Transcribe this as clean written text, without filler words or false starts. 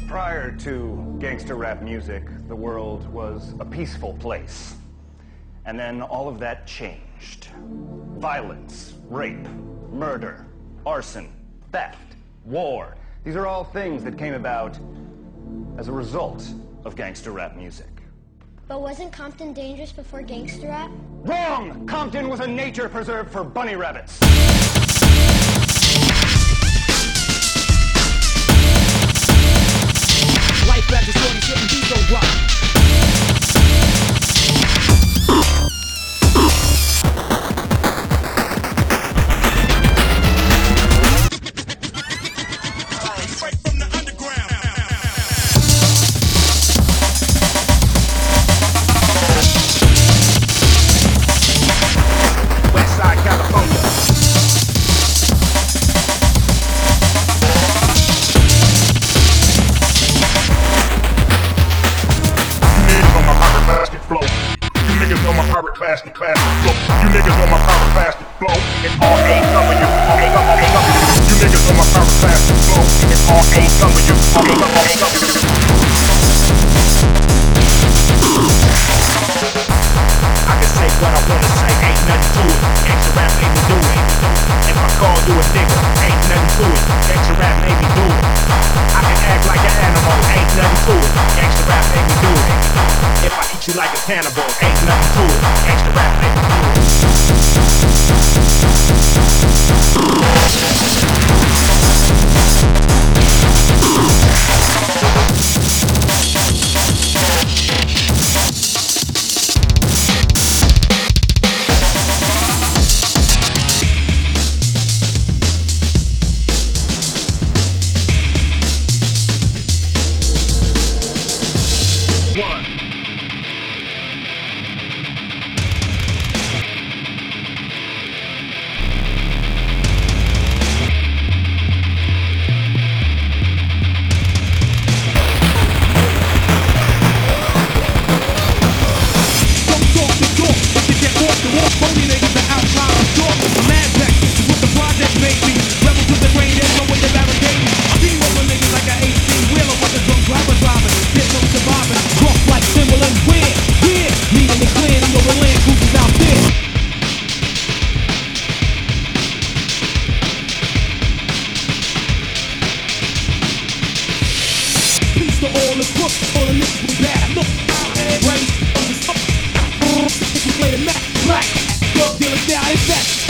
Prior to gangster rap music, the world was a peaceful place. And then all of that changed. Violence, rape, murder, arson, theft, war. These are all things that came about as a result of gangster rap music. But wasn't Compton dangerous before gangster rap? Wrong! Compton was a nature preserve for bunny rabbits. Life after 27 beats don't rock. Classic flow. You niggas on my power plastic flow. It's all A coming you. You niggas on my power plastic flow. It's all A coming you. I can say what I wanna say, ain't nothing to it. Gangsta rap made me do it. If I call you a nigga, ain't nothing to it. Gangsta rap made me do it. I can act like an animal, ain't nothing to it. Gangsta rap made me do it. If I eat you like a cannibal, ain't nothing to it. Gangsta rap made me do it. Black, drug dealers now, it's that.